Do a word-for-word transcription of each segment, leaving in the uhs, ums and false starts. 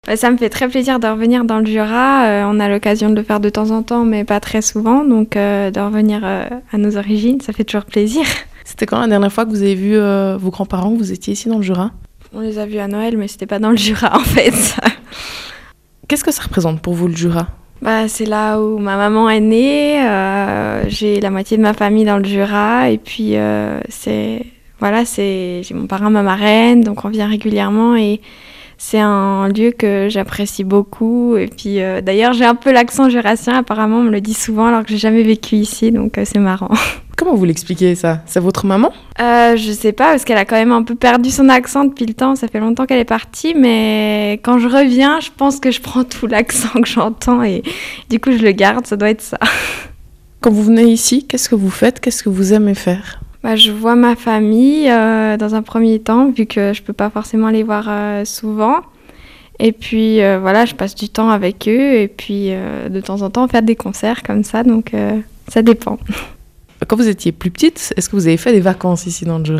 Bah, ça me fait très plaisir de revenir dans le Jura. Euh, on a l'occasion de le faire de temps en temps, mais pas très souvent. Donc euh, de revenir euh, à nos origines, ça fait toujours plaisir. C'était quand la dernière fois que vous avez vu euh, vos grands-parents, que vous étiez ici dans le Jura ? On les a vus à Noël, mais c'était pas dans le Jura en fait. Qu'est-ce que ça représente pour vous le Jura ? Bah, c'est là où ma maman est née. Euh, j'ai la moitié de ma famille dans le Jura. Et puis euh, c'est... Voilà, c'est... j'ai mon parrain, ma marraine, donc on vient régulièrement et c'est un lieu que j'apprécie beaucoup. Et puis euh, d'ailleurs, j'ai un peu l'accent jurassien, apparemment, on me le dit souvent alors que j'ai jamais vécu ici, donc euh, c'est marrant. Comment vous l'expliquez ça ? C'est votre maman ? euh, Je sais pas, parce qu'elle a quand même un peu perdu son accent depuis le temps, ça fait longtemps qu'elle est partie, mais quand je reviens, je pense que je prends tout l'accent que j'entends et du coup je le garde, ça doit être ça. Quand vous venez ici, qu'est-ce que vous faites ? Qu'est-ce que vous aimez faire ? Bah, je vois ma famille euh, dans un premier temps, vu que je peux pas forcément les voir euh, souvent. Et puis euh, voilà, je passe du temps avec eux et puis euh, de temps en temps faire des concerts comme ça, donc euh, ça dépend. Quand vous étiez plus petite, est-ce que vous avez fait des vacances ici dans le Jura ?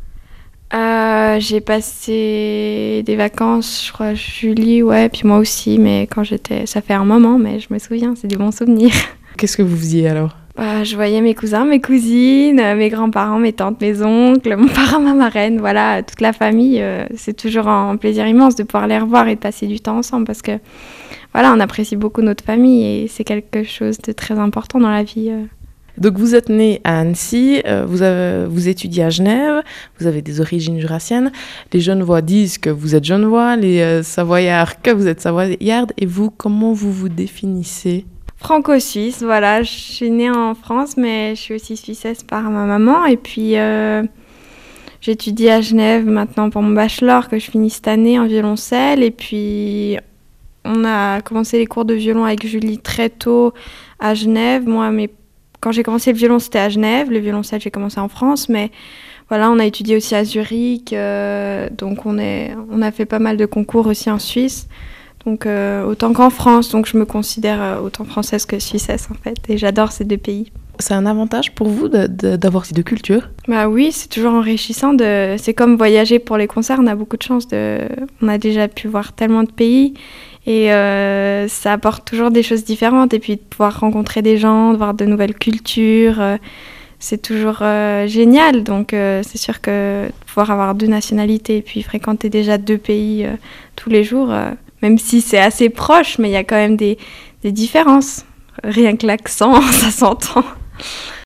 euh, J'ai passé des vacances, je crois, Julie, ouais, puis moi aussi, mais quand j'étais... Ça fait un moment, mais je me souviens, c'est des bons souvenirs. Qu'est-ce que vous faisiez alors ? Bah, je voyais mes cousins, mes cousines, mes grands-parents, mes tantes, mes oncles, mon parrain, ma marraine, voilà, toute la famille. Euh, c'est toujours un plaisir immense de pouvoir les revoir et de passer du temps ensemble parce que, voilà, on apprécie beaucoup notre famille et c'est quelque chose de très important dans la vie. Euh. Donc vous êtes née à Annecy, euh, vous, avez, vous étudiez à Genève, vous avez des origines jurassiennes. Les Genevois disent que vous êtes Genevois, les euh, Savoyards que vous êtes Savoyardes. Et vous, comment vous vous définissez ? Franco-suisse, voilà, je suis née en France, mais je suis aussi suissesse par ma maman. Et puis, euh, j'étudie à Genève maintenant pour mon bachelor que je finis cette année en violoncelle. Et puis, on a commencé les cours de violon avec Julie très tôt à Genève. Moi, mes... quand j'ai commencé le violon, c'était à Genève. Le violoncelle, j'ai commencé en France. Mais voilà, on a étudié aussi à Zurich. Euh, donc, on, est... on a fait pas mal de concours aussi en Suisse. Donc euh, autant qu'en France, donc je me considère euh, autant française que suissesse en fait, et j'adore ces deux pays. C'est un avantage pour vous de, de, d'avoir ces deux cultures ? Bah oui, c'est toujours enrichissant. De... C'est comme voyager pour les concerts, on a beaucoup de chance. De... On a déjà pu voir tellement de pays et euh, ça apporte toujours des choses différentes. Et puis de pouvoir rencontrer des gens, de voir de nouvelles cultures, euh, c'est toujours euh, génial. Donc euh, c'est sûr que de pouvoir avoir deux nationalités et puis fréquenter déjà deux pays euh, tous les jours... Euh, même si c'est assez proche, mais il y a quand même des, des différences. Rien que l'accent, ça s'entend.